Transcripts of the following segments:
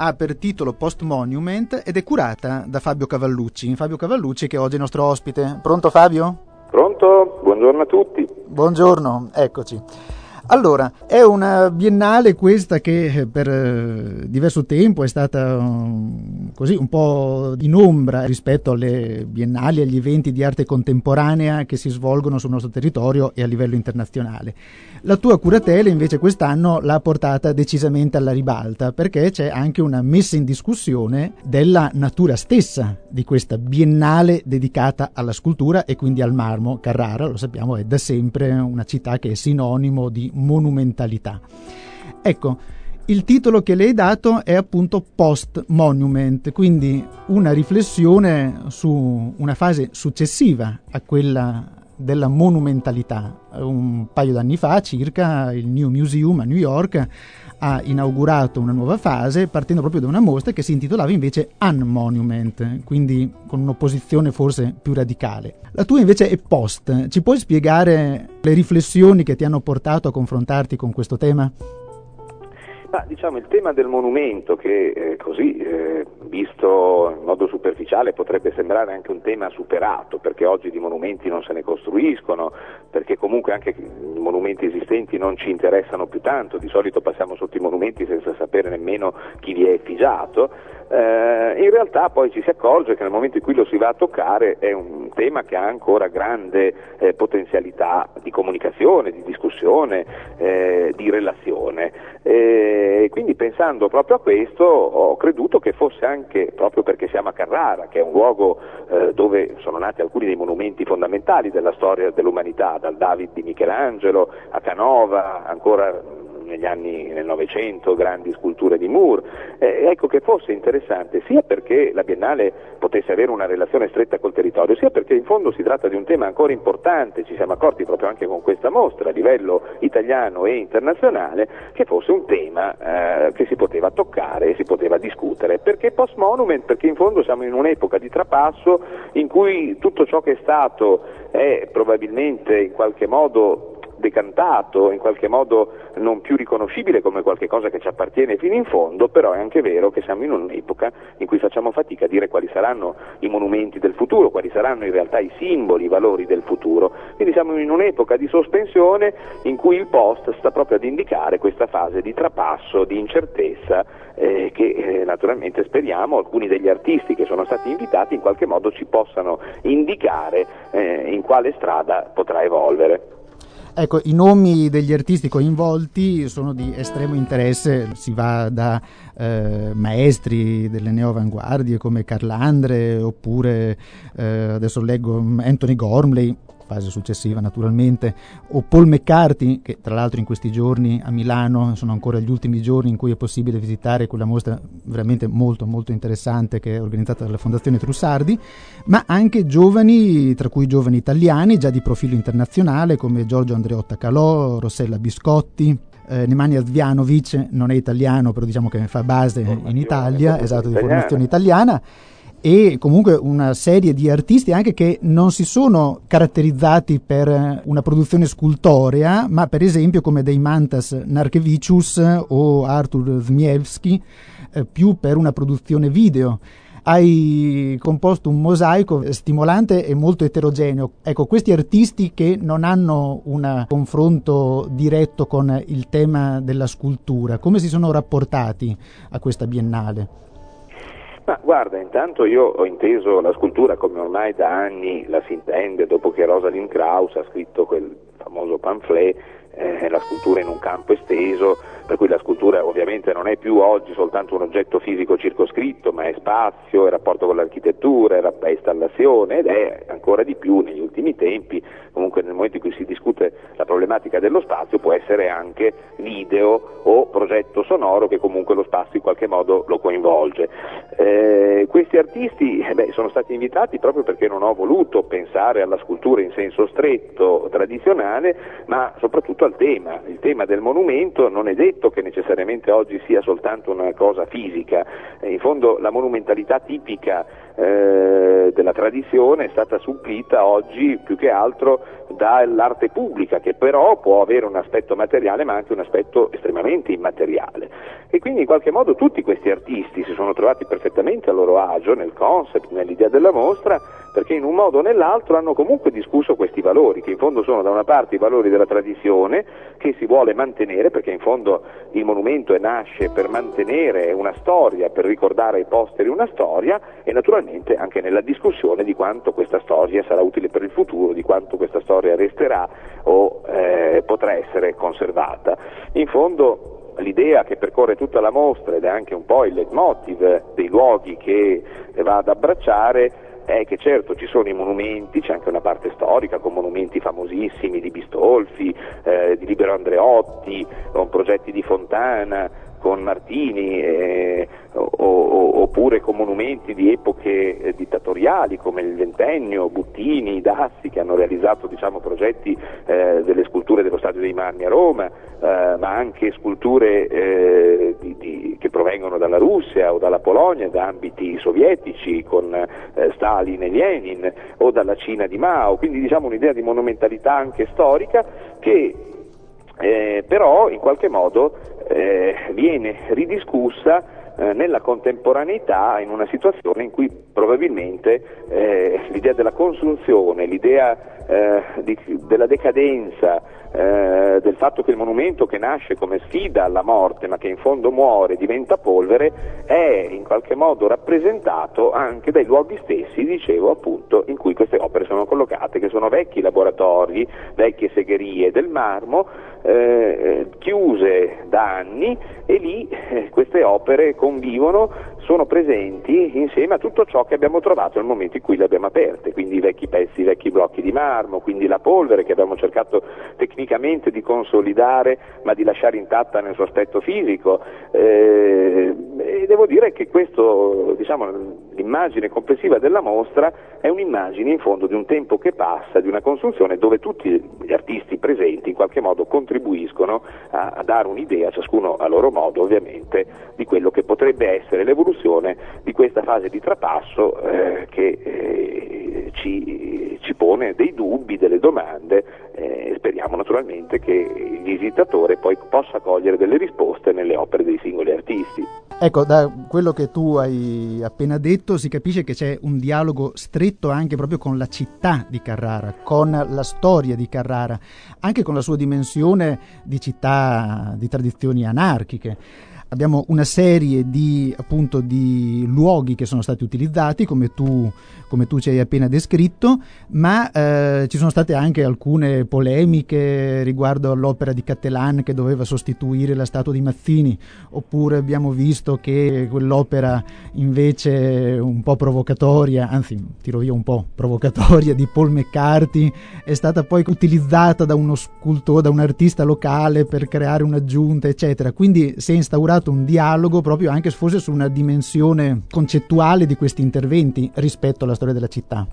ha per titolo Post Monument ed è curata da Fabio Cavallucci. Fabio Cavallucci che oggi è il nostro ospite. Pronto Fabio? Pronto? Buongiorno a tutti. Buongiorno, eccoci. Allora, è una biennale questa che per diverso tempo è stata così un po' in ombra rispetto alle biennali e agli eventi di arte contemporanea che si svolgono sul nostro territorio e a livello internazionale. La tua curatela invece quest'anno l'ha portata decisamente alla ribalta, perché c'è anche una messa in discussione della natura stessa di questa biennale dedicata alla scultura e quindi al marmo. Carrara, lo sappiamo, è da sempre una città che è sinonimo di monumentalità. Ecco, il titolo che le hai dato è appunto Post Monument, quindi una riflessione su una fase successiva a quella della monumentalità. Un paio d'anni fa circa il New Museum a New York ha inaugurato una nuova fase partendo proprio da una mostra che si intitolava invece Unmonument, quindi con un'opposizione forse più radicale. La tua invece è Post. Ci puoi spiegare le riflessioni che ti hanno portato a confrontarti con questo tema? Diciamo il tema del monumento che visto in modo superficiale potrebbe sembrare anche un tema superato, perché oggi di monumenti non se ne costruiscono, perché comunque anche i monumenti esistenti non ci interessano più tanto, di solito passiamo sotto i monumenti senza sapere nemmeno chi vi è effigiato. In realtà poi ci si accorge che nel momento in cui lo si va a toccare è un tema che ha ancora grande potenzialità di comunicazione, di discussione, di relazione. Quindi pensando proprio a questo ho creduto che fosse anche proprio perché siamo a Carrara, che è un luogo dove sono nati alcuni dei monumenti fondamentali della storia dell'umanità, dal David di Michelangelo a Canova, ancora nel Novecento grandi sculture di Moore, ecco che fosse interessante sia perché la Biennale potesse avere una relazione stretta col territorio, sia perché in fondo si tratta di un tema ancora importante, ci siamo accorti proprio anche con questa mostra a livello italiano e internazionale che fosse un tema che si poteva toccare e si poteva discutere. Perché post monument? Perché in fondo siamo in un'epoca di trapasso in cui tutto ciò che è stato è probabilmente in qualche modo decantato, in qualche modo non più riconoscibile come qualche cosa che ci appartiene fino in fondo, però è anche vero che siamo in un'epoca in cui facciamo fatica a dire quali saranno i monumenti del futuro, quali saranno in realtà i simboli, i valori del futuro. Quindi siamo in un'epoca di sospensione in cui il post sta proprio ad indicare questa fase di trapasso, di incertezza che naturalmente speriamo alcuni degli artisti che sono stati invitati in qualche modo ci possano indicare in quale strada potrà evolvere. Ecco, i nomi degli artisti coinvolti sono di estremo interesse, si va da maestri delle neoavanguardie come Carl Andre oppure adesso leggo Anthony Gormley, fase successiva naturalmente, o Paul McCarthy, che tra l'altro in questi giorni a Milano sono ancora gli ultimi giorni in cui è possibile visitare quella mostra veramente molto molto interessante che è organizzata dalla Fondazione Trussardi, ma anche giovani, tra cui giovani italiani già di profilo internazionale come Giorgio Andreotta Calò, Rossella Biscotti, Nemanja Zvjanovic, non è italiano però diciamo che fa base in Italia, esatto, di formazione italiana, e comunque una serie di artisti anche che non si sono caratterizzati per una produzione scultorea, ma per esempio come Deimantas Narkevicius o Artur Zmielski, più per una produzione video. Hai composto un mosaico stimolante e molto eterogeneo. Ecco, questi artisti che non hanno un confronto diretto con il tema della scultura, come si sono rapportati a questa biennale? Ma guarda, intanto io ho inteso la scultura come ormai da anni la si intende, dopo che Rosalind Krauss ha scritto quel famoso pamphlet, la scultura in un campo esteso, per cui la scultura ovviamente non è più oggi soltanto un oggetto fisico circoscritto, ma è spazio, è rapporto con l'architettura, è installazione ed è ancora di più negli ultimi tempi, comunque nel momento in cui si discute la problematica dello spazio può essere anche video o progetto sonoro che comunque lo spazio in qualche modo lo coinvolge. Questi artisti sono stati invitati proprio perché non ho voluto pensare alla scultura in senso stretto, tradizionale, ma soprattutto molto al tema. Il tema del monumento non è detto che necessariamente oggi sia soltanto una cosa fisica, in fondo la monumentalità tipica della tradizione è stata supplita oggi più che altro dall'arte pubblica, che però può avere un aspetto materiale ma anche un aspetto estremamente immateriale, e quindi in qualche modo tutti questi artisti si sono trovati perfettamente a loro agio nel concept, nell'idea della mostra, perché in un modo o nell'altro hanno comunque discusso questi valori, che in fondo sono da una parte i valori della tradizione che si vuole mantenere, perché in fondo il monumento nasce per mantenere una storia, per ricordare ai posteri una storia, e naturalmente anche nella discussione di quanto questa storia sarà utile per il futuro, di quanto questa storia resterà o potrà essere conservata. In fondo l'idea che percorre tutta la mostra, ed è anche un po' il leitmotiv dei luoghi che va ad abbracciare, è che certo ci sono i monumenti, c'è anche una parte storica con monumenti famosissimi di Bistolfi, di Libero Andreotti, con progetti di Fontana, con Martini, oppure con monumenti di epoche dittatoriali come il Ventennio, Buttini, Dassi, che hanno realizzato progetti delle sculture dello Stadio dei Marmi a Roma, ma anche sculture che provengono dalla Russia o dalla Polonia, da ambiti sovietici con Stalin e Lenin, o dalla Cina di Mao, quindi un'idea di monumentalità anche storica che però in qualche modo viene ridiscussa nella contemporaneità, in una situazione in cui probabilmente l'idea della consunzione, l'idea della decadenza, del fatto che il monumento, che nasce come sfida alla morte ma che in fondo muore, diventa polvere, è in qualche modo rappresentato anche dai luoghi stessi, dicevo appunto, in cui queste opere sono collocate, che sono vecchi laboratori, vecchie segherie del marmo, chiuse da anni, e lì queste opere convivono, sono presenti insieme a tutto ciò che abbiamo trovato nel momento in cui le abbiamo aperte, quindi i vecchi pezzi, i vecchi blocchi di marmo, quindi la polvere che abbiamo cercato tecnicamente di consolidare ma di lasciare intatta nel suo aspetto fisico, e devo dire che questo, l'immagine complessiva della mostra è un'immagine in fondo di un tempo che passa, di una consunzione dove tutti gli artisti presenti in qualche modo contribuiscono a dare un'idea, ciascuno a loro modo ovviamente, di quello che potrebbe essere l'evoluzione di questa fase di trapasso che ci pone dei dubbi, delle domande, e speriamo naturalmente che il visitatore poi possa cogliere delle risposte nelle opere dei singoli artisti. Ecco, da quello che tu hai appena detto si capisce che c'è un dialogo stretto anche proprio con la città di Carrara, con la storia di Carrara, anche con la sua dimensione di città di tradizioni anarchiche. Abbiamo una serie di luoghi che sono stati utilizzati, come tu ci hai appena descritto, ma ci sono state anche alcune polemiche riguardo all'opera di Cattelan che doveva sostituire la statua di Mazzini, oppure abbiamo visto che quell'opera invece un po' provocatoria, anzi tiro via un po' provocatoria, di Paul McCarthy è stata poi utilizzata da uno scultore, da un artista locale per creare un'aggiunta, eccetera. Quindi si è instaurato un dialogo proprio anche forse su una dimensione concettuale di questi interventi rispetto alla storia della città.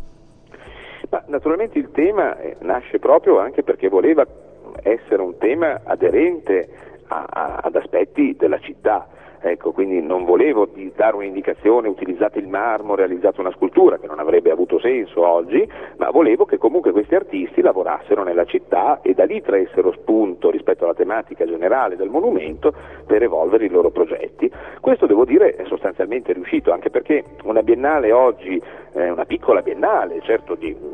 Ma naturalmente il tema nasce proprio anche perché voleva essere un tema aderente ad aspetti della città. Ecco, quindi non volevo dare un'indicazione, utilizzate il marmo, realizzate una scultura, che non avrebbe avuto senso oggi, ma volevo che comunque questi artisti lavorassero nella città e da lì traessero spunto rispetto alla tematica generale del monumento per evolvere i loro progetti. Questo, devo dire, è sostanzialmente riuscito, anche perché una biennale oggi, una piccola biennale, certo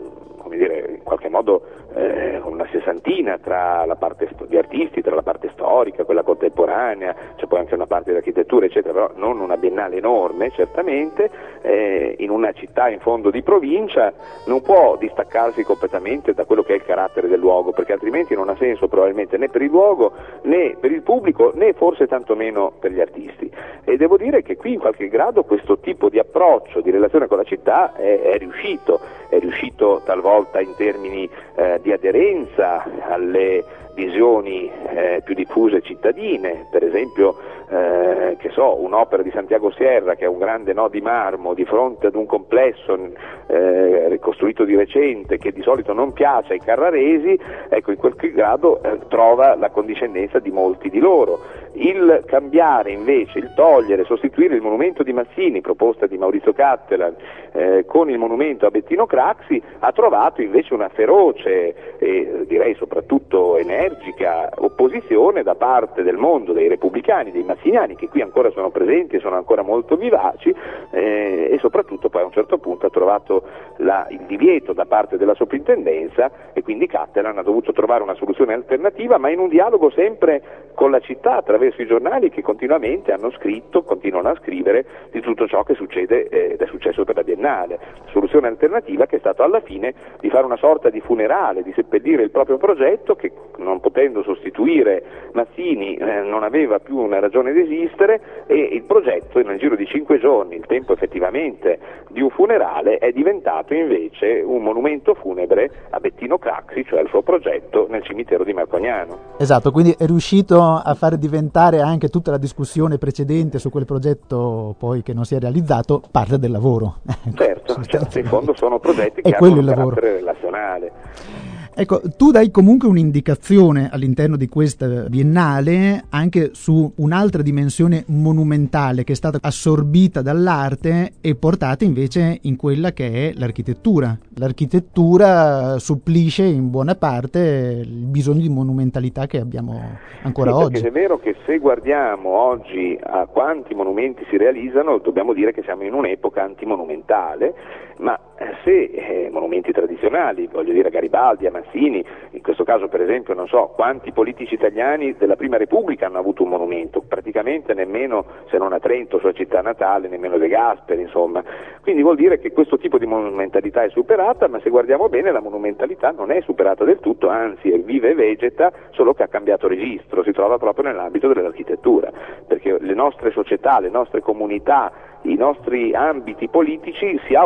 in qualche modo una sessantina tra la parte di artisti, tra la parte storica, quella contemporanea, c'è poi anche una parte di architettura, eccetera, però non una biennale enorme, certamente, in una città in fondo di provincia non può distaccarsi completamente da quello che è il carattere del luogo, perché altrimenti non ha senso probabilmente né per il luogo, né per il pubblico, né forse tantomeno per gli artisti. E devo dire che qui in qualche grado questo tipo di approccio, di relazione con la città è riuscito talvolta in termini di aderenza alle visioni più diffuse cittadine, per esempio un'opera di Santiago Sierra, che è un grande no di marmo di fronte ad un complesso ricostruito di recente, che di solito non piace ai carraresi, ecco, in quel grado trova la condiscendenza di molti di loro. Il cambiare invece, il togliere, sostituire il monumento di Mazzini, proposta di Maurizio Cattelan, con il monumento a Bettino Craxi, ha trovato invece una feroce e direi soprattutto energica opposizione da parte del mondo dei repubblicani, dei mazziniani, che qui ancora sono presenti e sono ancora molto vivaci, e soprattutto poi a un certo punto ha trovato il divieto da parte della soprintendenza, e quindi Cattelan ha dovuto trovare una soluzione alternativa, ma in un dialogo sempre con la città, attraverso i giornali che continuamente hanno scritto, continuano a scrivere di tutto ciò che succede ed è successo per la Biennale. Soluzione alternativa che è stata alla fine di fare una sorta di funerale, di seppellire il proprio progetto, che non potendo sostituire Mazzini non aveva più una ragione di esistere, e il progetto nel giro di 5 giorni, il tempo effettivamente di un funerale, è diventato invece un monumento funebre a Bettino Craxi, cioè il suo progetto nel cimitero di Marcognano. Esatto, quindi è riuscito a far diventare anche tutta la discussione precedente su quel progetto poi che non si è realizzato parte del lavoro. Certo, in fondo sono progetti che hanno un carattere relazionale. Ecco, tu dai comunque un'indicazione all'interno di questa biennale anche su un'altra dimensione monumentale che è stata assorbita dall'arte e portata invece in quella che è l'architettura. L'architettura supplisce in buona parte il bisogno di monumentalità che abbiamo ancora oggi. Perché è vero che se guardiamo oggi a quanti monumenti si realizzano, dobbiamo dire che siamo in un'epoca antimonumentale, ma se monumenti tradizionali, voglio dire a Garibaldi, a Mazzini, in questo caso per esempio non so quanti politici italiani della Prima Repubblica hanno avuto un monumento, praticamente nemmeno, se non a Trento, sua città natale, nemmeno De Gasperi, insomma. Quindi vuol dire che questo tipo di monumentalità è superata, ma se guardiamo bene la monumentalità non è superata del tutto, anzi è viva e vegeta, solo che ha cambiato registro, si trova proprio nell'ambito dell'architettura, perché le nostre società, le nostre comunità, i nostri ambiti politici si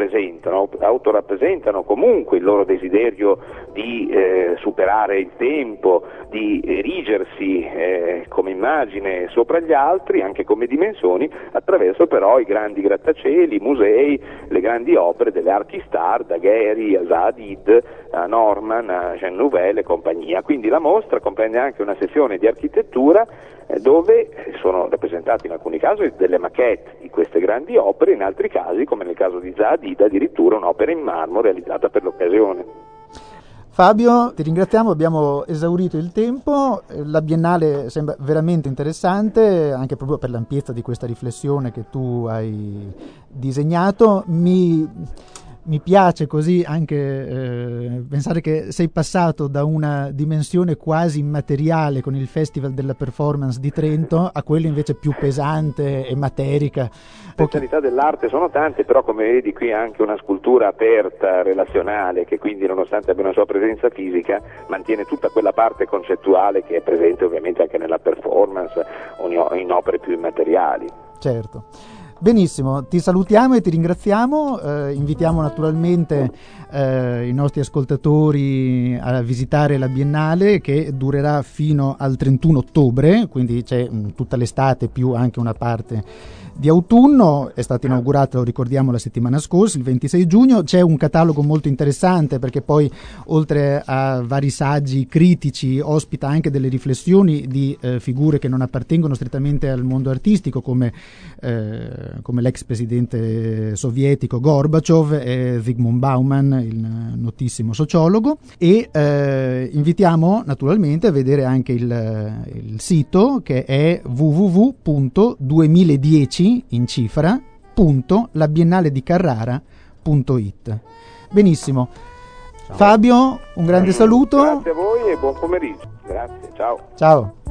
autorappresentano comunque il loro desiderio di superare il tempo, di erigersi come immagine sopra gli altri, anche come dimensioni, attraverso però i grandi grattacieli, i musei, le grandi opere delle archistar, da Gehry a Zaha Hadid, a Norman, a Jean Nouvel e compagnia. Quindi la mostra comprende anche una sezione di architettura dove sono rappresentate in alcuni casi delle maquette di queste grandi opere, in altri casi, come nel caso di Zaha Hadid, addirittura un'opera in marmo realizzata per l'occasione. Fabio, ti ringraziamo, abbiamo esaurito il tempo, la Biennale sembra veramente interessante, anche proprio per l'ampiezza di questa riflessione che tu hai disegnato. Mi piace così anche pensare che sei passato da una dimensione quasi immateriale con il Festival della Performance di Trento a quella invece più pesante e materica. Le specialità dell'arte sono tante, però come vedi qui anche una scultura aperta, relazionale, che quindi nonostante abbia una sua presenza fisica mantiene tutta quella parte concettuale che è presente ovviamente anche nella performance o in opere più immateriali. Certo. Benissimo, ti salutiamo e ti ringraziamo, invitiamo naturalmente i nostri ascoltatori a visitare la Biennale che durerà fino al 31 ottobre, quindi c'è tutta l'estate più anche una parte di autunno, è stata inaugurata, lo ricordiamo, la settimana scorsa, il 26 giugno, c'è un catalogo molto interessante perché poi oltre a vari saggi critici ospita anche delle riflessioni di figure che non appartengono strettamente al mondo artistico come l'ex presidente sovietico Gorbaciov e Zygmunt Bauman, il notissimo sociologo, e invitiamo naturalmente a vedere anche il sito che è www.2010 in cifra .labiennaledicarrara.it. Benissimo. Ciao. Fabio, un grande saluto. Grazie a voi e buon pomeriggio. Grazie, ciao. Ciao.